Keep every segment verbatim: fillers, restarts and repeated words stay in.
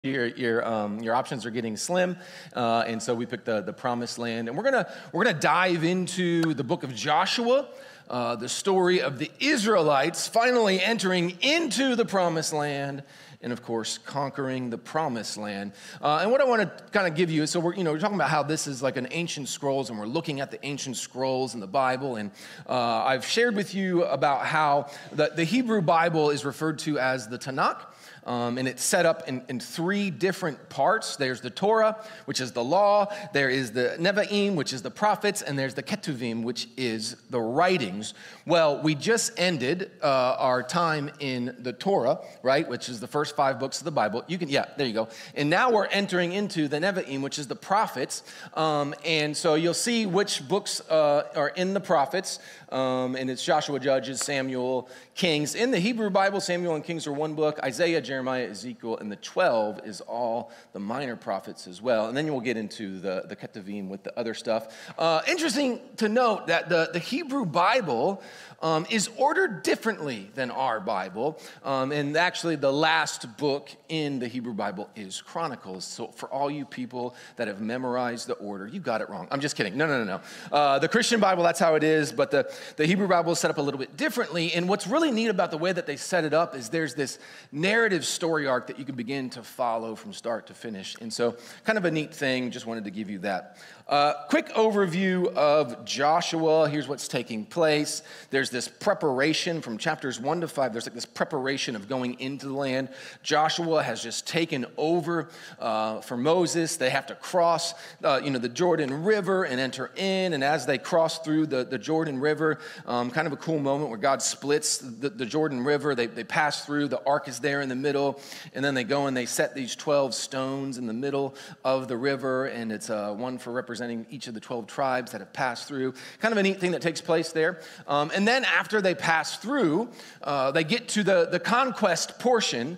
Your your um, your options are getting slim, uh, and so we picked the the Promised Land, and we're gonna we're gonna dive into the book of Joshua, uh, the story of the Israelites finally entering into the Promised Land, and of course conquering the Promised Land. Uh, and what I want to kind of give you is, so we're you know we're talking about how this is like an ancient scrolls, and we're looking at the ancient scrolls in the Bible, and uh, I've shared with you about how the the Hebrew Bible is referred to as the Tanakh. Um, and it's set up in, in three different parts. There's the Torah, which is the law. There is the Nevi'im, which is the prophets. And there's the Ketuvim, which is the writings. Well, we just ended uh, our time in the Torah, right, which is the first five books of the Bible. You can, yeah, there you go. And now we're entering into the Nevi'im, which is the prophets. Um, and so you'll see which books uh, are in the prophets. Um, and it's Joshua, Judges, Samuel, Kings. In the Hebrew Bible, Samuel and Kings are one book. Isaiah, Jeremiah, Ezekiel, and the twelve is all the minor prophets as well. And then we'll get into the, the Ketuvim with the other stuff. Uh, interesting to note that the, the Hebrew Bible um, is ordered differently than our Bible. Um, and actually, the last book in the Hebrew Bible is Chronicles. So for all you people that have memorized the order, you got it wrong. I'm just kidding. No, no, no, no. Uh, the Christian Bible, that's how it is. But the, the Hebrew Bible is set up a little bit differently. And what's really neat about the way that they set it up is there's this narrative story arc that you can begin to follow from start to finish. And so kind of a neat thing, just wanted to give you that. Uh, quick overview of Joshua. Here's what's taking place. There's this preparation from chapters one to five. There's like this preparation of going into the land. Joshua has just taken over uh, for Moses. They have to cross uh, you know, the Jordan River and enter in. And as they cross through the, the Jordan River, um, kind of a cool moment where God splits the, the Jordan River. They, they pass through. The ark is there in the middle. And then they go and they set these twelve stones in the middle of the river. And it's uh, one for representing each of the twelve tribes that have passed through. Kind of a neat thing that takes place there. Um, and then after they pass through, uh, they get to the, the conquest portion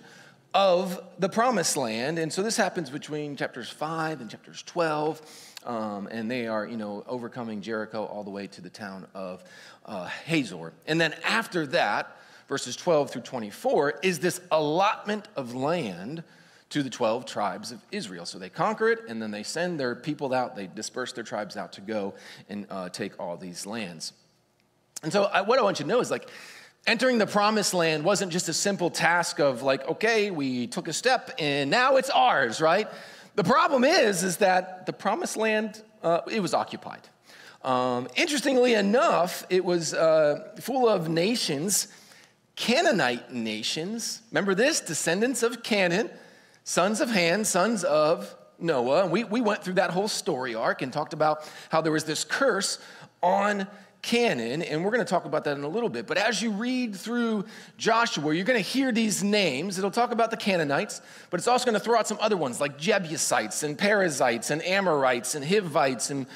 of the Promised Land. And so this happens between chapters five and chapters twelve. Um, and they are, you know, overcoming Jericho all the way to the town of uh, Hazor. And then after that, verses twelve through twenty-four, is this allotment of land to the twelve tribes of Israel. So they conquer it, and then they send their people out. They disperse their tribes out to go and uh, take all these lands. And so I, what I want you to know is, like, entering the Promised Land wasn't just a simple task of, like, okay, we took a step, and now it's ours, right? The problem is, is that the Promised Land, uh, it was occupied. Um, interestingly enough, it was uh, full of nations, Canaanite nations. Remember this? Descendants of Canaan. Sons of Ham, sons of Noah. And we, we went through that whole story arc and talked about how there was this curse on Canaan, and we're going to talk about that in a little bit. But as you read through Joshua, you're going to hear these names. It'll talk about the Canaanites, but it's also going to throw out some other ones like Jebusites and Perizzites and Amorites and Hivites and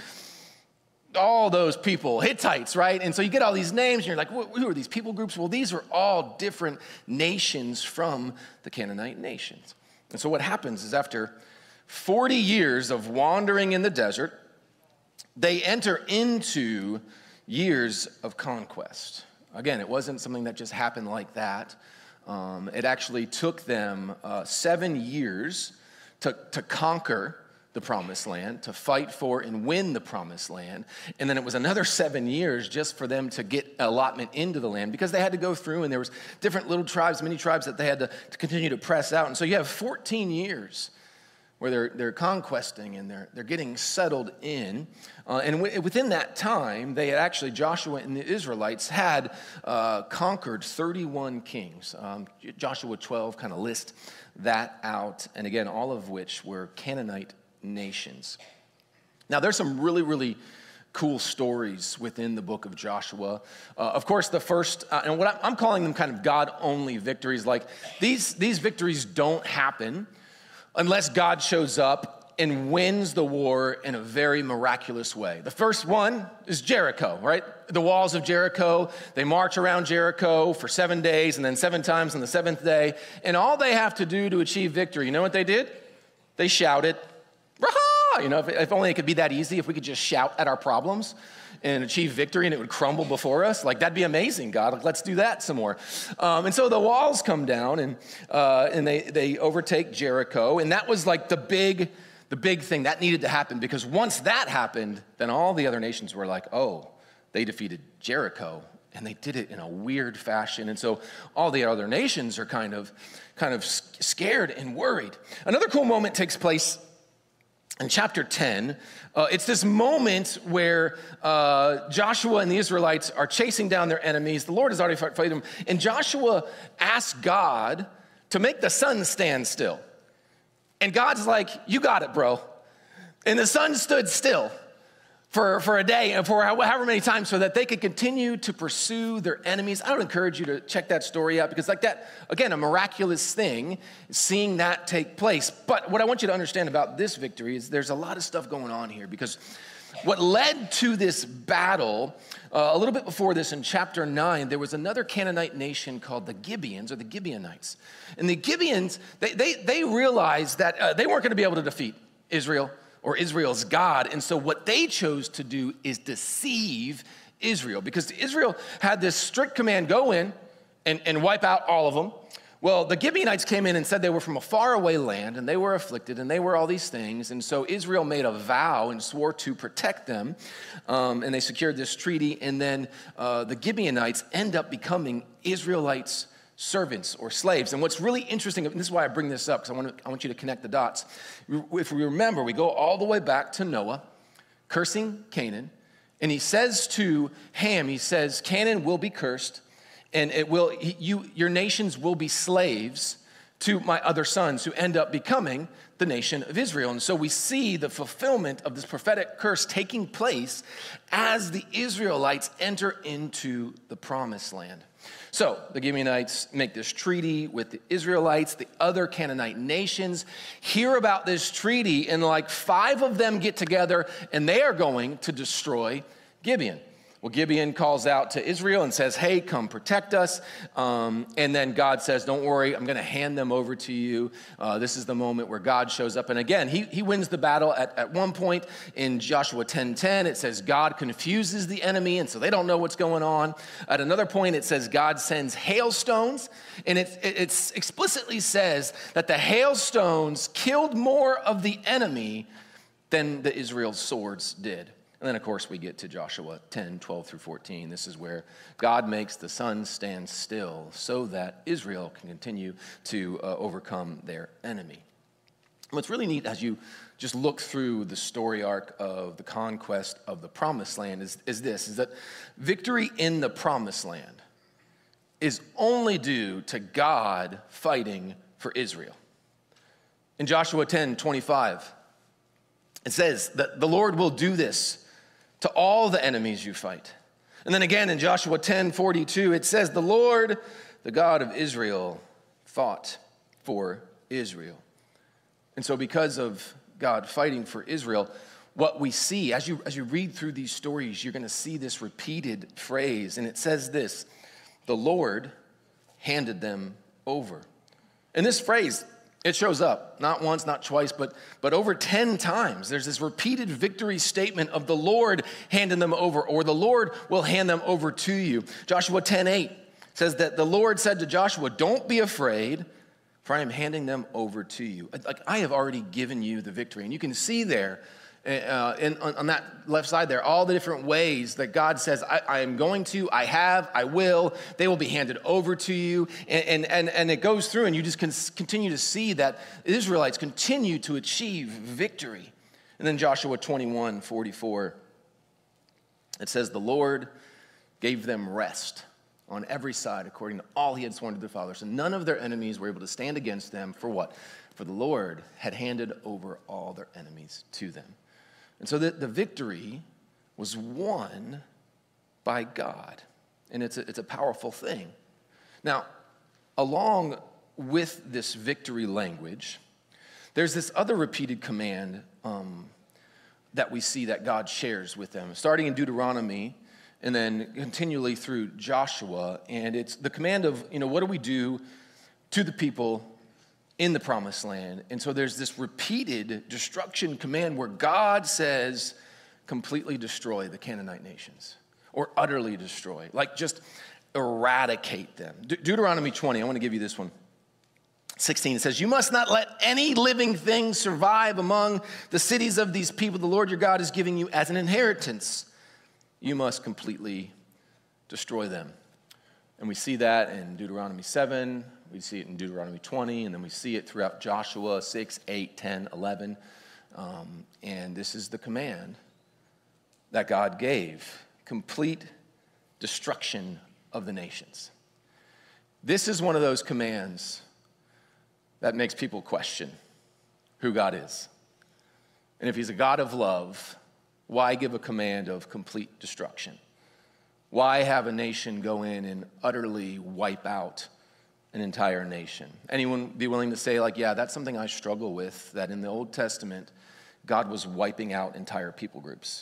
all those people, Hittites, right? And so you get all these names, and you're like, who are these people groups? Well, these are all different nations from the Canaanite nations. And so what happens is after forty years of wandering in the desert, they enter into years of conquest. Again, it wasn't something that just happened like that. Um, it actually took them uh, seven years to, to conquer the Promised Land, to fight for and win the Promised Land. And then it was another seven years just for them to get allotment into the land, because they had to go through, and there was different little tribes, many tribes that they had to, to continue to press out. And so you have fourteen years where they're, they're conquesting and they're, they're getting settled in. Uh, and w- within that time, they had actually, Joshua and the Israelites had uh, conquered thirty-one kings. Um, Joshua twelve kind of lists that out. And again, all of which were Canaanite nations. Now, there's some really, really cool stories within the book of Joshua. Uh, of course, the first, uh, and what I'm, I'm calling them kind of God-only victories. Like, these, these victories don't happen unless God shows up and wins the war in a very miraculous way. The first one is Jericho, right? The walls of Jericho, they march around Jericho for seven days and then seven times on the seventh day. And all they have to do to achieve victory, you know what they did? They shouted, "Rah!" You know, if, if only it could be that easy, if we could just shout at our problems. and achieve victory and it would crumble before us? Like, that'd be amazing, God. Like, let's do that some more. Um, and so the walls come down and uh, and they, they overtake Jericho. And that was like the big, the big thing that needed to happen, because once that happened, then all the other nations were like, oh, they defeated Jericho. And they did it in a weird fashion. And so all the other nations are kind of, kind of scared and worried. Another cool moment takes place in chapter ten. Uh, it's this moment where uh, Joshua and the Israelites are chasing down their enemies. The Lord has already fought them. And Joshua asks God to make the sun stand still. And God's like, you got it, bro. And the sun stood still for, for a day and for however many times, so that they could continue to pursue their enemies. I would encourage you to check that story out, because like that, again, a miraculous thing, seeing that take place. But what I want you to understand about this victory is there's a lot of stuff going on here, because what led to this battle, uh, a little bit before this in chapter nine, there was another Canaanite nation called the Gibeons, or the Gibeonites. And the Gibeons, they, they, they realized that uh, they weren't going to be able to defeat Israel or Israel's God. And so what they chose to do is deceive Israel, because Israel had this strict command, go in and, and wipe out all of them. Well, the Gibeonites came in and said they were from a faraway land and they were afflicted and they were all these things. And so Israel made a vow and swore to protect them. Um, and they secured this treaty. And then uh, the Gibeonites end up becoming Israelites' servants or slaves. And what's really interesting, and this is why I bring this up, because I want, to, I want you to connect the dots. If we remember, we go all the way back to Noah, cursing Canaan. And he says to Ham, he says, Canaan will be cursed, and it will, you, your nations will be slaves to my other sons, who end up becoming the nation of Israel. And so we see the fulfillment of this prophetic curse taking place as the Israelites enter into the promised land. So the Gibeonites make this treaty with the Israelites. The other Canaanite nations hear about this treaty, and like five of them get together and they are going to destroy Gibeon. Well, Gibeon calls out to Israel and says, hey, come protect us. Um, and then God says, don't worry, I'm going to hand them over to you. Uh, this is the moment where God shows up. And again, he, he wins the battle. At, at one point in Joshua ten ten, it says God confuses the enemy, and so they don't know what's going on. At another point, it says God sends hailstones. And it, it it's explicitly says that the hailstones killed more of the enemy than the Israel's swords did. And then, of course, we get to Joshua ten, twelve through fourteen. This is where God makes the sun stand still so that Israel can continue to uh, overcome their enemy. What's really neat as you just look through the story arc of the conquest of the promised land is, is this, is that victory in the promised land is only due to God fighting for Israel. In Joshua ten, twenty-five, it says that the Lord will do this to all the enemies you fight. And then again in Joshua ten, forty-two, it says, the Lord, the God of Israel, fought for Israel. And so because of God fighting for Israel, what we see, as you, as you read through these stories, you're going to see this repeated phrase. And it says this, the Lord handed them over. And this phrase, it shows up, not once, not twice, but, but over ten times. There's this repeated victory statement of the Lord handing them over, or the Lord will hand them over to you. Joshua ten eight says that the Lord said to Joshua, don't be afraid, for I am handing them over to you. Like, I have already given you the victory. And you can see there, uh, in, on, on that left side there, all the different ways that God says, I, I am going to, I have, I will, they will be handed over to you. And, and, and, and it goes through, and you just can continue to see that Israelites continue to achieve victory. And then Joshua twenty-one, forty-four, it says, the Lord gave them rest on every side according to all he had sworn to their fathers. And none of their enemies were able to stand against them. For what? For the Lord had handed over all their enemies to them. And so the, the victory was won by God. And it's a, it's a powerful thing. Now, along with this victory language, there's this other repeated command um, that we see that God shares with them, starting in Deuteronomy and then continually through Joshua. And it's the command of, you know, what do we do to the people in the promised land? And so there's this repeated destruction command where God says completely destroy the Canaanite nations, or utterly destroy, like just eradicate them. De- Deuteronomy twenty, I want to give you this one. sixteen, it says, you must not let any living thing survive among the cities of these people the Lord your God is giving you as an inheritance. You must completely destroy them. And we see that in Deuteronomy seven, we see it in Deuteronomy twenty, and then we see it throughout Joshua six, eight, ten, eleven. Um, and this is the command that God gave, complete destruction of the nations. This is one of those commands that makes people question who God is. And if he's a God of love, why give a command of complete destruction? Why have a nation go in and utterly wipe out an entire nation? Anyone be willing to say, like, yeah, that's something I struggle with, that in the Old Testament, God was wiping out entire people groups?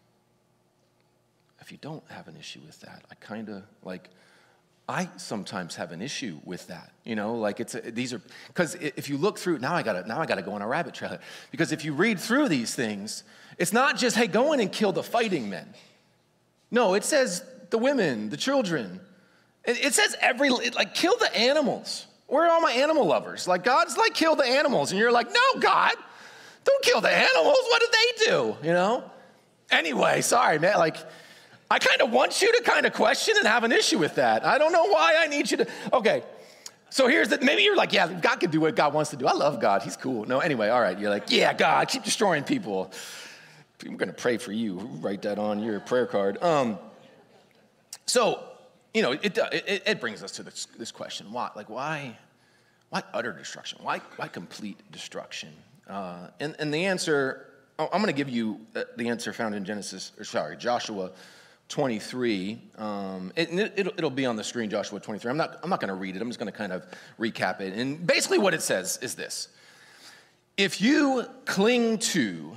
If you don't have an issue with that, I kind of, like, I sometimes have an issue with that, you know, like it's, a, these are, because if you look through, now I gotta, now I gotta go on a rabbit trail, because if you read through these things, it's not just, hey, go in and kill the fighting men. No, it says the women, the children. It, it says every, like, kill the animals. Where are all my animal lovers? Like, God's like, kill the animals, and you're like, no, God, don't kill the animals. What did they do, you know? Anyway, sorry, man, like, I kind of want you to kind of question and have an issue with that. I don't know why I need you to. Okay, so here's the, maybe you're like, yeah, God can do what God wants to do. I love God, he's cool. No, anyway, all right, you're like, yeah, God, keep destroying people. I'm gonna pray for you. Write that on your prayer card. Um, so, you know, it, it, it brings us to this, this question. Why, like, why, why utter destruction? Why, why complete destruction? Uh, and, and the answer, I'm gonna give you the answer found in Genesis, or sorry, Joshua twenty-three. Um, it, it'll, it'll be on the screen, Joshua twenty-three. I'm not, I'm not going to read it. I'm just going to kind of recap it. And basically what it says is this. If you cling to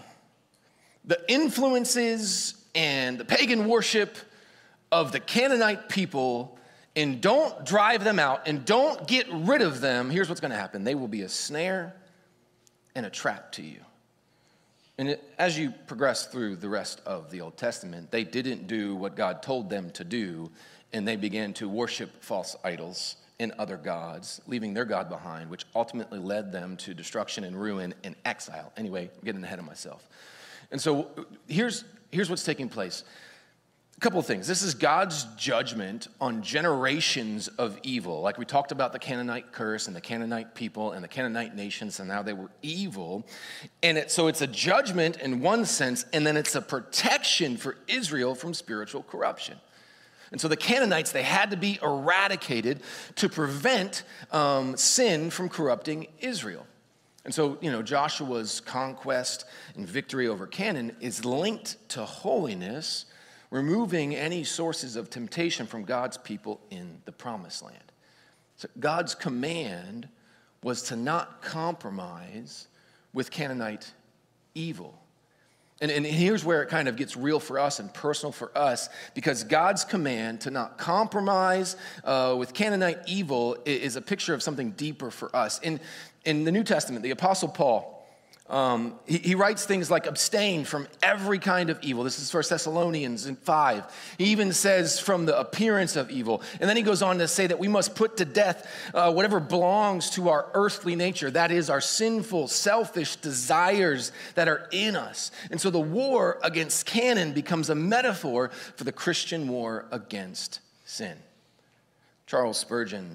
the influences and the pagan worship of the Canaanite people and don't drive them out and don't get rid of them, here's what's going to happen. They will be a snare and a trap to you. And it, as you progress through the rest of the Old Testament, they didn't do what God told them to do, and they began to worship false idols and other gods, leaving their God behind, which ultimately led them to destruction and ruin and exile. Anyway, I'm getting ahead of myself. And so here's, here's what's taking place. A couple of things. This is God's judgment on generations of evil. Like we talked about the Canaanite curse and the Canaanite people and the Canaanite nations and how they were evil. And it, so it's a judgment in one sense, and then it's a protection for Israel from spiritual corruption. And so the Canaanites, they had to be eradicated to prevent um, sin from corrupting Israel. And so, you know, Joshua's conquest and victory over Canaan is linked to holiness, removing any sources of temptation from God's people in the promised land. So God's command was to not compromise with Canaanite evil. And, and here's where it kind of gets real for us and personal for us, because God's command to not compromise uh, with Canaanite evil is a picture of something deeper for us. In, in the New Testament, the Apostle Paul, Um, he, he writes things like abstain from every kind of evil. This is First Thessalonians five. He even says from the appearance of evil. And then he goes on to say that we must put to death uh, whatever belongs to our earthly nature. That is our sinful, selfish desires that are in us. And so the war against Canaan becomes a metaphor for the Christian war against sin. Charles Spurgeon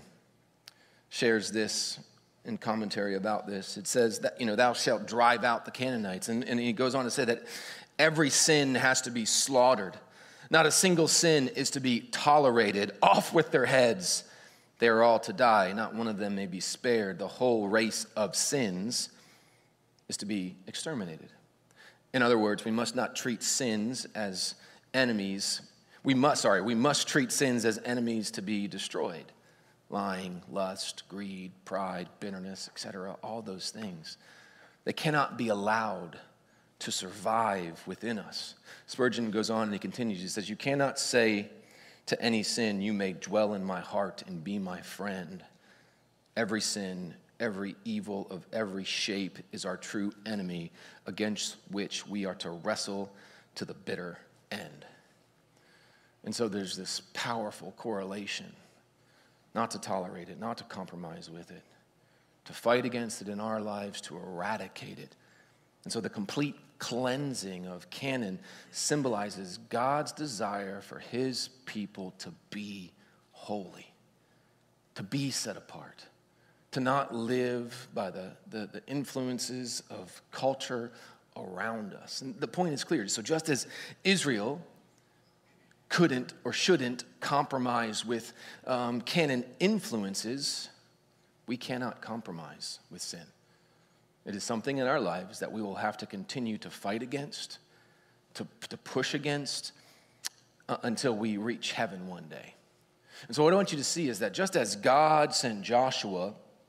shares this in commentary about this. It says that, you know, thou shalt drive out the Canaanites. And, and he goes on to say that every sin has to be slaughtered. Not a single sin is to be tolerated. Off with their heads. They are all to die. Not one of them may be spared. The whole race of sins is to be exterminated. In other words, we must not treat sins as enemies. We must, sorry, we must treat sins as enemies to be destroyed. Lying, lust, greed, pride, bitterness, et cetera, all those things. They cannot be allowed to survive within us. Spurgeon goes on and he continues. He says, you cannot say to any sin, you may dwell in my heart and be my friend. Every sin, every evil of every shape is our true enemy, against which we are to wrestle to the bitter end. And so there's this powerful correlation, not to tolerate it, not to compromise with it, to fight against it in our lives, to eradicate it. And so the complete cleansing of Canaan symbolizes God's desire for his people to be holy, to be set apart, to not live by the, the, the influences of culture around us. And the point is clear. So just as Israel couldn't or shouldn't compromise with um, Canaan influences, we cannot compromise with sin. It is something in our lives that we will have to continue to fight against, to, to push against, uh, until we reach heaven one day. And so what I want you to see is that just as God sent Joshua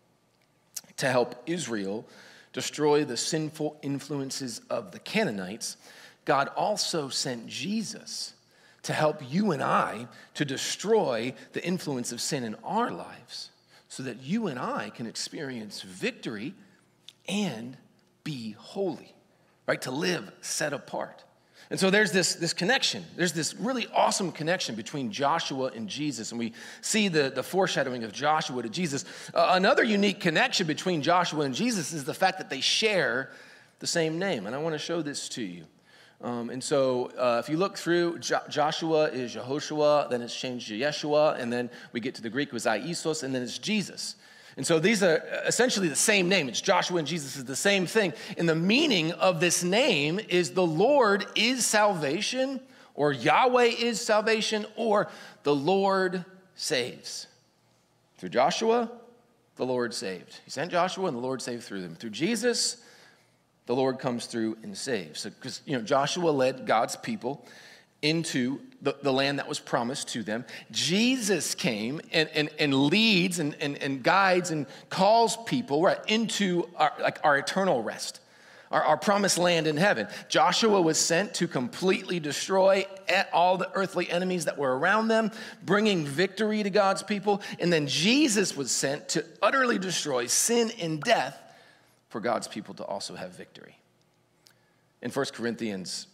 to help Israel destroy the sinful influences of the Canaanites, God also sent Jesus to help you and I to destroy the influence of sin in our lives so that you and I can experience victory and be holy, right? To live set apart. And so there's this, this connection. There's this really awesome connection between Joshua and Jesus. And we see the, the foreshadowing of Joshua to Jesus. Uh, another unique connection between Joshua and Jesus is the fact that they share the same name. And I want to show this to you. Um, and so uh, if you look through, jo- Joshua is Yehoshua, then it's changed to Yeshua, and then we get to the Greek was Isos, and then it's Jesus. And so these are essentially the same name. It's Joshua and Jesus is the same thing. And the meaning of this name is the Lord is salvation, or Yahweh is salvation, or the Lord saves. Through Joshua, the Lord saved. He sent Joshua and the Lord saved through them. Through Jesus, the Lord comes through and saves. So, because, you know, Joshua led God's people into the, the land that was promised to them. Jesus came and, and, and leads and, and, and guides and calls people right into our, like our eternal rest, our, our promised land in heaven. Joshua was sent to completely destroy all the earthly enemies that were around them, bringing victory to God's people. And then Jesus was sent to utterly destroy sin and death for God's people to also have victory. In First Corinthians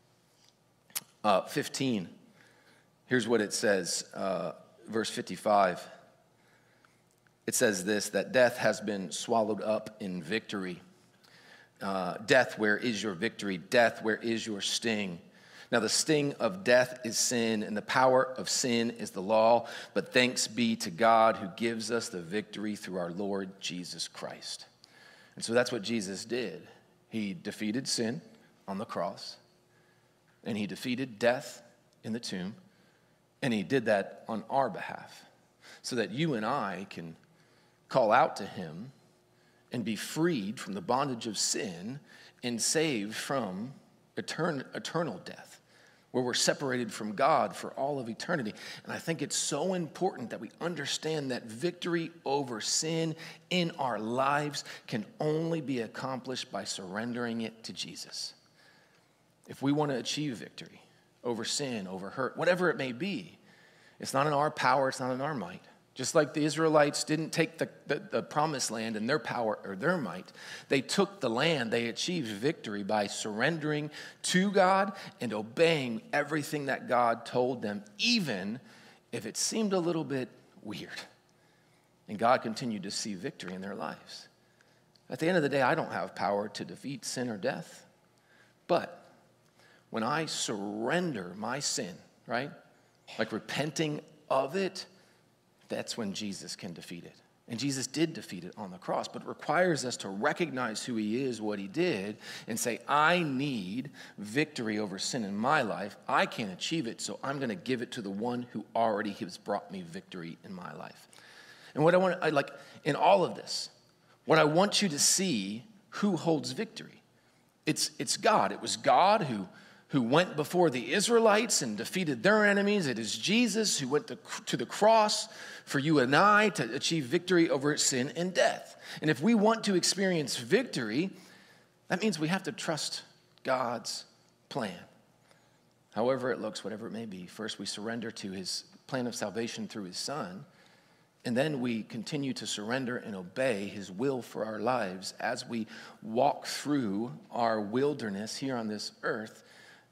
uh, fifteen, here's what it says, uh, verse fifty-five. It says this, that death has been swallowed up in victory. Uh, death, where is your victory? Death, where is your sting? Now the sting of death is sin, and the power of sin is the law. But thanks be to God who gives us the victory through our Lord Jesus Christ. And so that's what Jesus did. He defeated sin on the cross, and he defeated death in the tomb, and he did that on our behalf so that you and I can call out to him and be freed from the bondage of sin and saved from etern- eternal death, where we're separated from God for all of eternity. And I think it's so important that we understand that victory over sin in our lives can only be accomplished by surrendering it to Jesus. If we want to achieve victory over sin, over hurt, whatever it may be, it's not in our power, it's not in our might. Just like the Israelites didn't take the, the, the promised land in their power or their might, they took the land, they achieved victory by surrendering to God and obeying everything that God told them, even if it seemed a little bit weird. And God continued to see victory in their lives. At the end of the day, I don't have power to defeat sin or death, but when I surrender my sin, right, like repenting of it, that's when Jesus can defeat it. And Jesus did defeat it on the cross, but it requires us to recognize who he is, what he did, and say, I need victory over sin in my life. I can't achieve it, so I'm going to give it to the one who already has brought me victory in my life. And what I want, I like in all of this, what I want you to see who holds victory. It's, it's God. It was God who who went before the Israelites and defeated their enemies. It is Jesus who went to, to the cross for you and I to achieve victory over sin and death. And if we want to experience victory, that means we have to trust God's plan. However it looks, whatever it may be, first we surrender to his plan of salvation through his Son, and then we continue to surrender and obey his will for our lives as we walk through our wilderness here on this earth,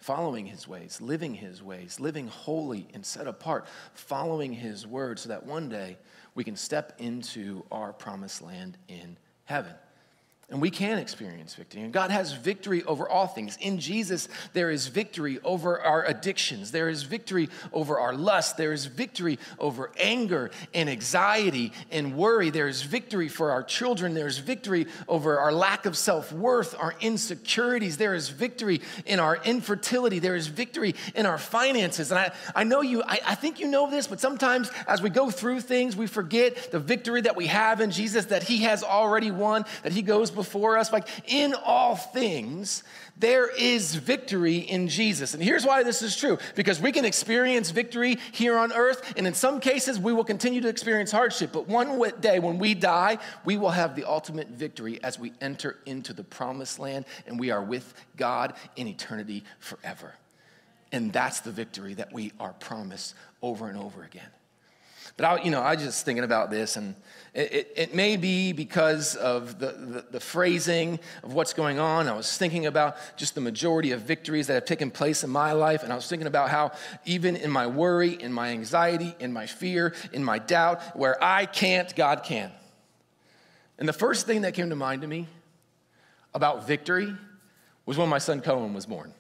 following his ways, living his ways, living holy and set apart, following his word so that one day we can step into our promised land in heaven. And we can experience victory. And God has victory over all things. In Jesus, there is victory over our addictions. There is victory over our lust. There is victory over anger and anxiety and worry. There is victory for our children. There is victory over our lack of self-worth, our insecurities. There is victory in our infertility. There is victory in our finances. And I, I know you, I, I think you know this, but sometimes as we go through things, we forget the victory that we have in Jesus, that he has already won, that he goes before us. Like, in all things, there is victory in Jesus. And here's why this is true. Because we can experience victory here on earth, and in some cases, we will continue to experience hardship. But one day, when we die, we will have the ultimate victory as we enter into the promised land, and we are with God in eternity forever. And that's the victory that we are promised over and over again. But I, you know, I was just thinking about this, and it, it, it may be because of the, the, the phrasing of what's going on. I was thinking about just the majority of victories that have taken place in my life, and I was thinking about how even in my worry, in my anxiety, in my fear, in my doubt, where I can't, God can. And the first thing that came to mind to me about victory was when my son Cohen was born.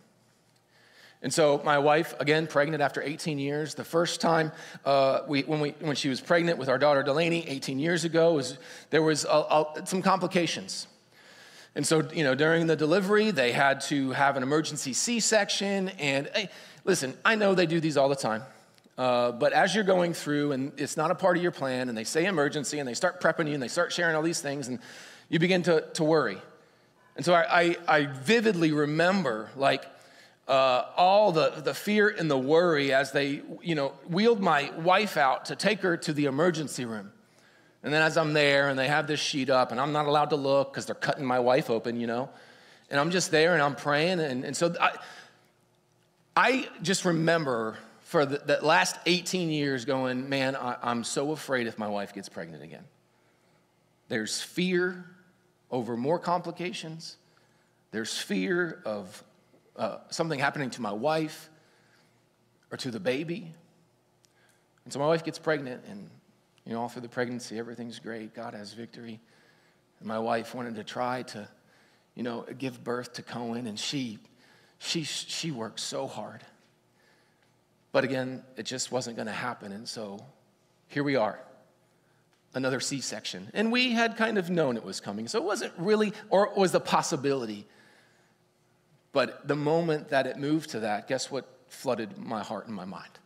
And so my wife, again, pregnant after eighteen years, the first time uh, we, when, we, when she was pregnant with our daughter Delaney eighteen years ago, was, there was a, a, some complications. And so, you know, during the delivery, they had to have an emergency C-section. And hey, listen, I know they do these all the time. Uh, but as you're going through, and it's not a part of your plan, and they say emergency, and they start prepping you, and they start sharing all these things, and you begin to, to worry. And so I, I, I vividly remember, like, Uh, all the, the fear and the worry as they, you know, wheeled my wife out to take her to the emergency room. And then as I'm there and they have this sheet up and I'm not allowed to look because they're cutting my wife open, you know. And I'm just there and I'm praying. And, and so I, I just remember for the, the last eighteen years going, man, I, I'm so afraid if my wife gets pregnant again. There's fear over more complications. There's fear of Uh, something happening to my wife or to the baby. And so my wife gets pregnant, and, you know, all through the pregnancy, everything's great. God has victory. And my wife wanted to try to, you know, give birth to Cohen, and she, she, she worked so hard. But again, it just wasn't going to happen. And so here we are, another C-section. And we had kind of known it was coming. So it wasn't really, or it was the possibility. But the moment that it moved to that, guess what flooded my heart and my mind?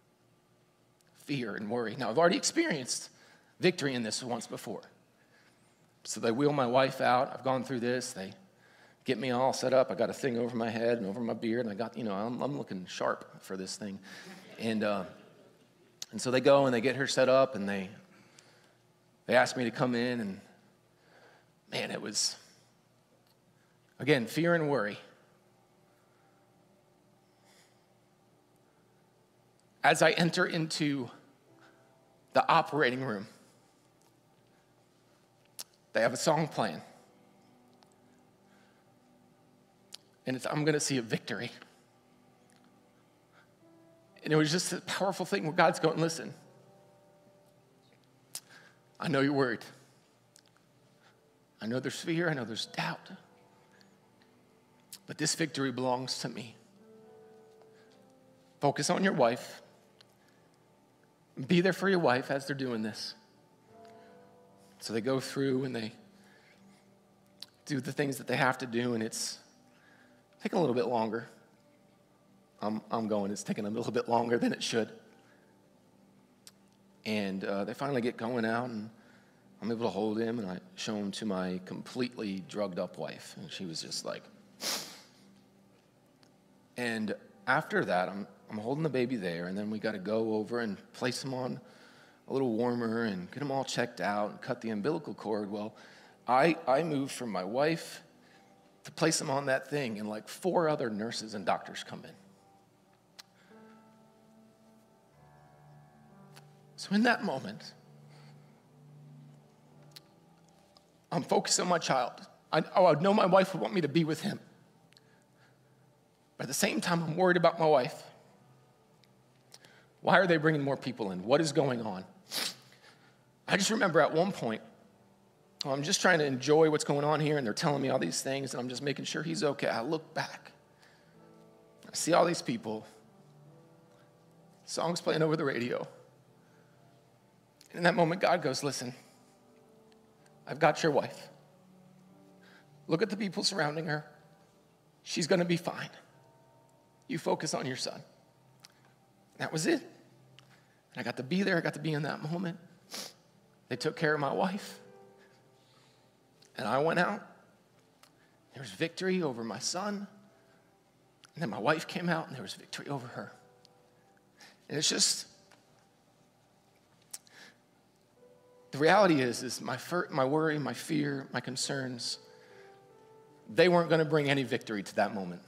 Fear and worry. Now, I've already experienced victory in this once before. So they wheel my wife out. I've gone through this. They get me all set up. I got a thing over my head and over my beard, and I got, you know, I'm, I'm looking sharp for this thing. And uh, and so they go and they get her set up, and they they asked me to come in, and man, it was, again, fear and worry. As I enter into the operating room, they have a song playing. And it's, I'm going to see a victory. And it was just a powerful thing where God's going, listen, I know you're worried. I know there's fear. I know there's doubt. But this victory belongs to me. Focus on your wife. Be there for your wife as they're doing this. So they go through and they do the things that they have to do, and it's taking a little bit longer. I'm, I'm going, it's taking a little bit longer than it should. And uh, they finally get going out, and I'm able to hold him, and I show him to my completely drugged up wife. And she was just like, and after that, I'm I'm holding the baby there, and then we got to go over and place him on a little warmer and get him all checked out and cut the umbilical cord. Well, I, I moved from my wife to place him on that thing, and like four other nurses and doctors come in. So in that moment, I'm focused on my child. I, oh, I know my wife would want me to be with him. But at the same time, I'm worried about my wife. Why are they bringing more people in? What is going on? I just remember at one point, I'm just trying to enjoy what's going on here, and they're telling me all these things, and I'm just making sure he's okay. I look back. I see all these people. Songs playing over the radio. And in that moment, God goes, listen, I've got your wife. Look at the people surrounding her. She's going to be fine. You focus on your son. That was it. And I got to be there. I got to be in that moment. They took care of my wife. And I went out. There was victory over my son. And then my wife came out, and there was victory over her. And it's just, the reality is, is my, fir- my worry, my fear, my concerns, they weren't going to bring any victory to that moment.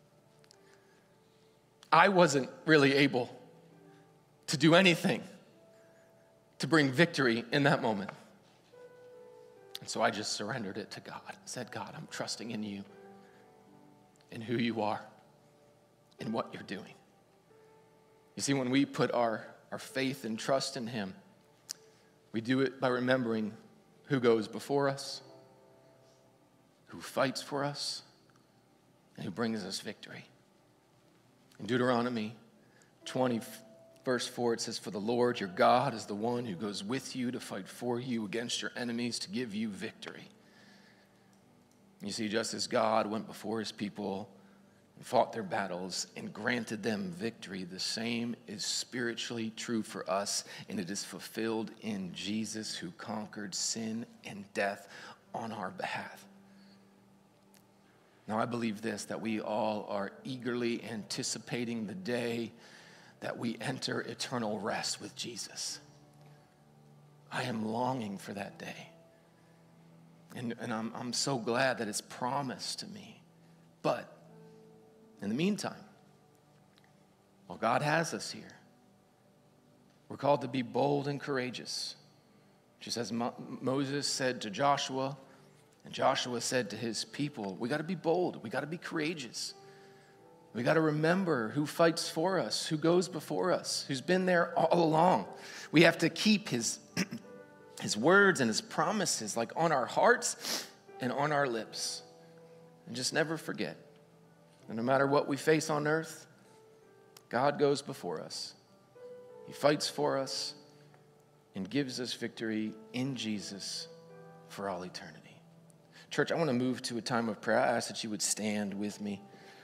I wasn't really able to do anything to bring victory in that moment. And so I just surrendered it to God and said, God, I'm trusting in you, in who you are, in what you're doing. You see, when we put our, our faith and trust in him, we do it by remembering who goes before us, who fights for us, and who brings us victory. In Deuteronomy twenty, verse four, it says, for the Lord your God is the one who goes with you to fight for you against your enemies to give you victory. You see, just as God went before his people and fought their battles and granted them victory, the same is spiritually true for us, and it is fulfilled in Jesus, who conquered sin and death on our behalf. Now, I believe this, that we all are eagerly anticipating the day that we enter eternal rest with Jesus. I am longing for that day. And, and I'm, I'm so glad that it's promised to me. But in the meantime, while God has us here, we're called to be bold and courageous. Just as Mo- Moses said to Joshua, and Joshua said to his people, we got to be bold. We got to be courageous. We got to remember who fights for us, who goes before us, who's been there all along. We have to keep his, his words and his promises like on our hearts and on our lips. And just never forget that no matter what we face on earth, God goes before us. He fights for us and gives us victory in Jesus for all eternity. Church, I want to move to a time of prayer. I ask that you would stand with me.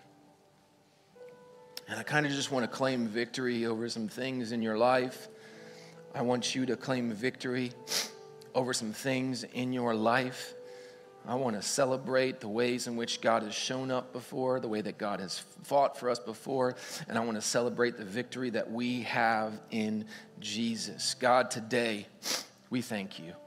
And I kind of just want to claim victory over some things in your life. I want you to claim victory over some things in your life. I want to celebrate the ways in which God has shown up before, the way that God has fought for us before, and I want to celebrate the victory that we have in Jesus. God, today, we thank you.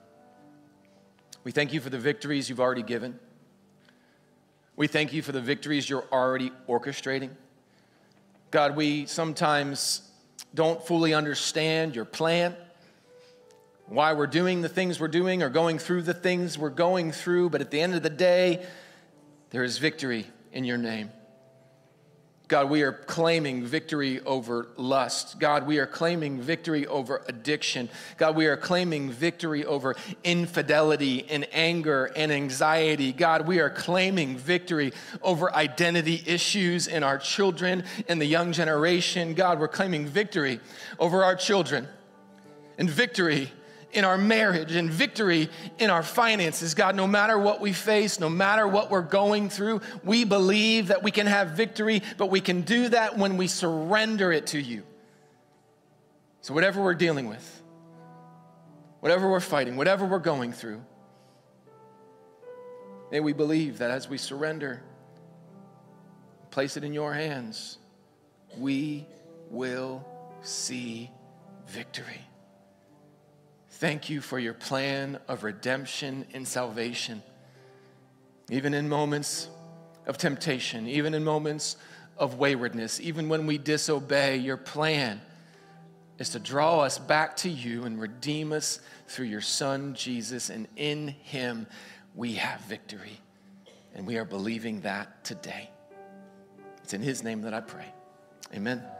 We thank you for the victories you've already given. We thank you for the victories you're already orchestrating. God, we sometimes don't fully understand your plan, why we're doing the things we're doing or going through the things we're going through, but at the end of the day, there is victory in your name. God, we are claiming victory over lust. God, we are claiming victory over addiction. God, we are claiming victory over infidelity and anger and anxiety. God, we are claiming victory over identity issues in our children and the young generation. God, we're claiming victory over our children and victory in our marriage and victory in our finances. God, no matter what we face, no matter what we're going through, we believe that we can have victory, but we can do that when we surrender it to you. So whatever we're dealing with, whatever we're fighting, whatever we're going through, may we believe that as we surrender, place it in your hands, we will see victory. Thank you for your plan of redemption and salvation. Even in moments of temptation, even in moments of waywardness, even when we disobey, your plan is to draw us back to you and redeem us through your Son, Jesus, and in him we have victory. And we are believing that today. It's in his name that I pray. Amen.